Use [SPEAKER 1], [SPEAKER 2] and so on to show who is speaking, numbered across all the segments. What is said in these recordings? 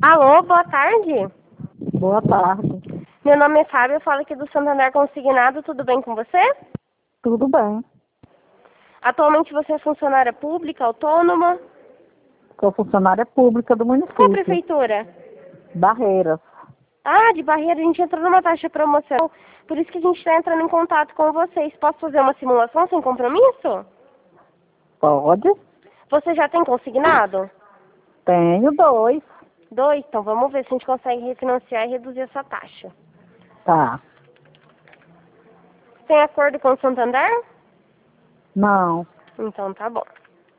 [SPEAKER 1] Alô, boa tarde.
[SPEAKER 2] Boa tarde.
[SPEAKER 1] Meu nome é Fábio, eu falo aqui do Santander Consignado, tudo bem com você?
[SPEAKER 2] Tudo bem.
[SPEAKER 1] Atualmente você é funcionária pública, autônoma?
[SPEAKER 2] Sou funcionária pública do
[SPEAKER 1] Qual
[SPEAKER 2] município.
[SPEAKER 1] prefeitura?
[SPEAKER 2] Barreiras.
[SPEAKER 1] Ah, de Barreira, a gente entrou numa taxa de promoção, por isso que a gente está entrando em contato com vocês. Posso fazer uma simulação sem compromisso?
[SPEAKER 2] Pode?
[SPEAKER 1] Você já tem consignado?
[SPEAKER 2] Tenho 2.
[SPEAKER 1] 2? Então vamos ver se a gente consegue refinanciar e reduzir essa taxa.
[SPEAKER 2] Tá.
[SPEAKER 1] Tem acordo com o Santander?
[SPEAKER 2] Não.
[SPEAKER 1] Então tá bom.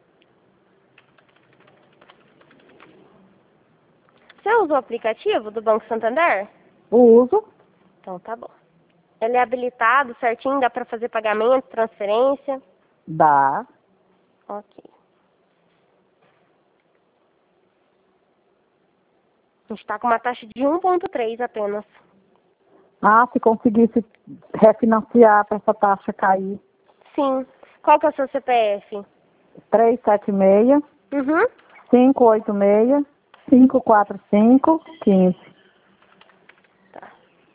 [SPEAKER 1] Você usa o aplicativo do Banco Santander?
[SPEAKER 2] Uso?
[SPEAKER 1] Então tá bom. Ele é habilitado certinho, dá pra fazer pagamento, transferência?
[SPEAKER 2] Dá.
[SPEAKER 1] Ok. A gente tá com uma taxa de 1,3 apenas.
[SPEAKER 2] Ah, se conseguisse refinanciar para essa taxa cair.
[SPEAKER 1] Sim. Qual que é o seu CPF?
[SPEAKER 2] 376
[SPEAKER 1] Uhum.
[SPEAKER 2] 586 545 15.
[SPEAKER 1] Tá.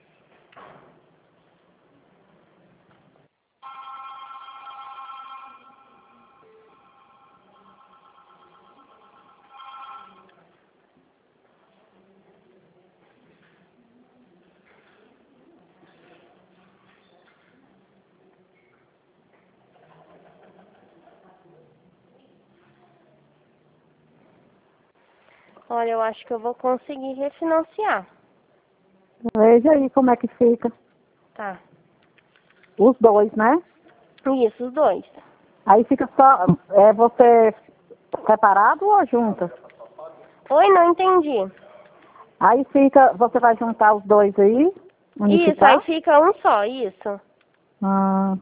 [SPEAKER 1] Olha, eu acho que eu vou conseguir refinanciar.
[SPEAKER 2] Veja aí como é que fica.
[SPEAKER 1] Tá.
[SPEAKER 2] Os 2, né?
[SPEAKER 1] Isso, os dois.
[SPEAKER 2] Aí fica só você separado ou juntas?
[SPEAKER 1] Oi, não entendi.
[SPEAKER 2] Aí fica, você vai juntar os 2 aí,
[SPEAKER 1] Isso, aí
[SPEAKER 2] unificar?
[SPEAKER 1] fica um só, isso.
[SPEAKER 2] Ah,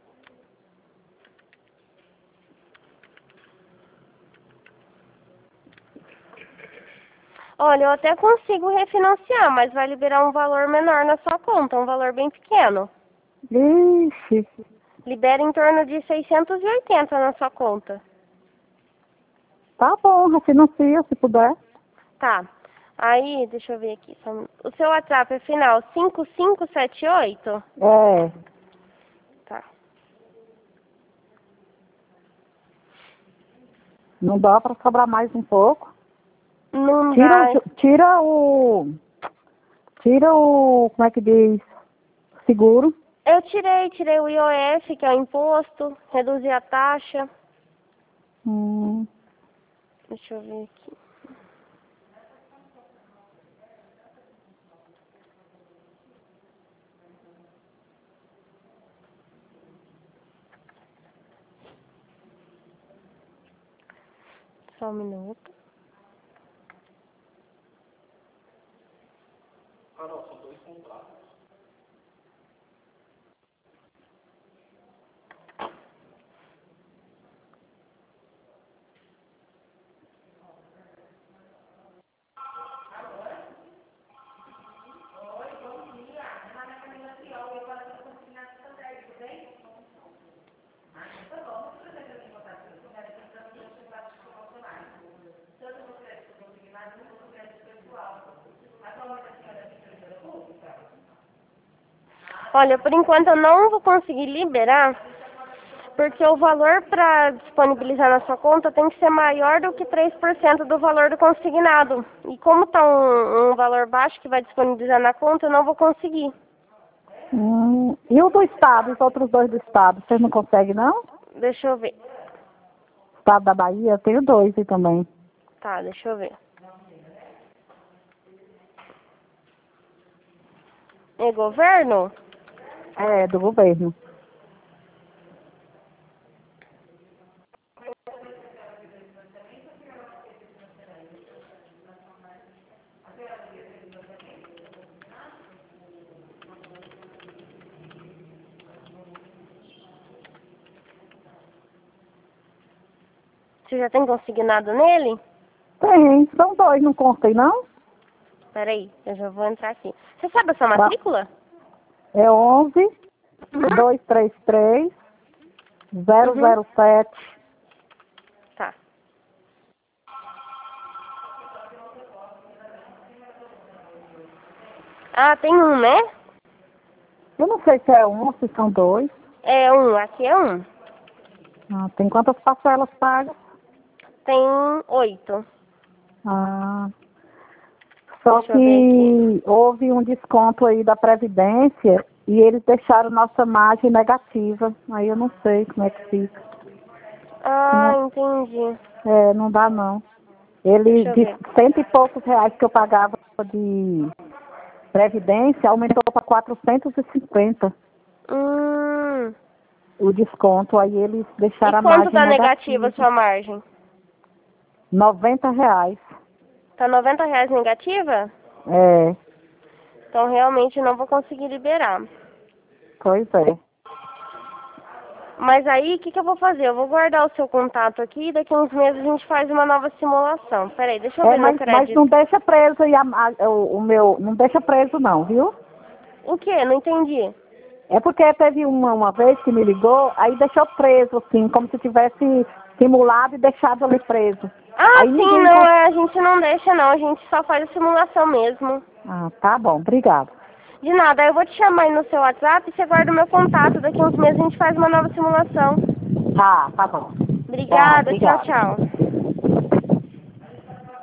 [SPEAKER 1] Olha, eu até consigo refinanciar, mas vai liberar um valor menor na sua conta, um valor bem pequeno.
[SPEAKER 2] ixi,
[SPEAKER 1] Libera em torno de 680 na sua conta.
[SPEAKER 2] tá bom, refinancia se puder.
[SPEAKER 1] Tá. Aí, deixa eu ver aqui. O seu WhatsApp é final 5578?
[SPEAKER 2] É,
[SPEAKER 1] Tá.
[SPEAKER 2] não dá para sobrar mais um pouco.
[SPEAKER 1] Não
[SPEAKER 2] Tira,
[SPEAKER 1] dá.
[SPEAKER 2] tira o, como é que diz, seguro.
[SPEAKER 1] Eu tirei o IOF, que é o imposto, reduzi a taxa.
[SPEAKER 2] Hum,
[SPEAKER 1] Deixa eu ver aqui. Só um minuto. Olha, por enquanto eu não vou conseguir liberar, porque o valor para disponibilizar na sua conta tem que ser maior do que 3% do valor do consignado. E como está um valor baixo que vai disponibilizar na conta, eu não vou conseguir.
[SPEAKER 2] E o do estado, os outros 2 do estado, vocês não conseguem não?
[SPEAKER 1] Deixa eu ver.
[SPEAKER 2] Estado da Bahia, eu tenho 2 aí também.
[SPEAKER 1] Tá, deixa eu ver. É governo?
[SPEAKER 2] É, do governo.
[SPEAKER 1] Você já tem consignado nele?
[SPEAKER 2] Tem, são 2, não contem não?
[SPEAKER 1] Peraí, eu já vou entrar aqui. Você sabe a sua
[SPEAKER 2] Tá.
[SPEAKER 1] matrícula?
[SPEAKER 2] É 11
[SPEAKER 1] Uhum.
[SPEAKER 2] 233 007.
[SPEAKER 1] Tá. Ah, tem um, né?
[SPEAKER 2] Eu não sei se é um ou se são dois.
[SPEAKER 1] É um, aqui é um.
[SPEAKER 2] Ah, tem quantas parcelas pagas?
[SPEAKER 1] Tem 8.
[SPEAKER 2] Ah, só
[SPEAKER 1] Deixa eu ver aqui.
[SPEAKER 2] que houve um desconto aí da Previdência e eles deixaram nossa margem negativa. Aí eu não sei como é que fica.
[SPEAKER 1] Ah,
[SPEAKER 2] Não,
[SPEAKER 1] entendi.
[SPEAKER 2] não dá não. Ele,
[SPEAKER 1] Deixa eu
[SPEAKER 2] de
[SPEAKER 1] ver.
[SPEAKER 2] 100 e poucos reais que eu pagava de Previdência, aumentou para 450
[SPEAKER 1] Hum.
[SPEAKER 2] o desconto. Aí eles
[SPEAKER 1] E
[SPEAKER 2] deixaram a
[SPEAKER 1] quanto
[SPEAKER 2] margem
[SPEAKER 1] tá negativa a
[SPEAKER 2] negativa.
[SPEAKER 1] sua margem?
[SPEAKER 2] R$ 90.
[SPEAKER 1] Tá R$ 90 negativa?
[SPEAKER 2] É,
[SPEAKER 1] Então realmente não vou conseguir liberar.
[SPEAKER 2] pois é.
[SPEAKER 1] Mas aí, o que eu vou fazer? Eu vou guardar o seu contato aqui e daqui a uns meses a gente faz uma nova simulação. Peraí, deixa eu ver meu
[SPEAKER 2] Mas não
[SPEAKER 1] crédito.
[SPEAKER 2] deixa preso aí o meu. Não deixa preso não, viu?
[SPEAKER 1] O quê? Não entendi.
[SPEAKER 2] É porque teve uma vez que me ligou, aí deixou preso, assim, como se tivesse simulado e deixado ali preso.
[SPEAKER 1] Ah,
[SPEAKER 2] Aí
[SPEAKER 1] sim,
[SPEAKER 2] ninguém.
[SPEAKER 1] não, a gente não deixa não, a gente só faz a simulação mesmo.
[SPEAKER 2] Ah, tá bom, obrigado.
[SPEAKER 1] De nada, eu vou te chamar aí no seu WhatsApp e você guarda o meu contato. Daqui a uns meses a gente faz uma nova simulação.
[SPEAKER 2] Tá bom. Tá,
[SPEAKER 1] Obrigada, tchau,
[SPEAKER 2] obrigado.
[SPEAKER 1] tchau.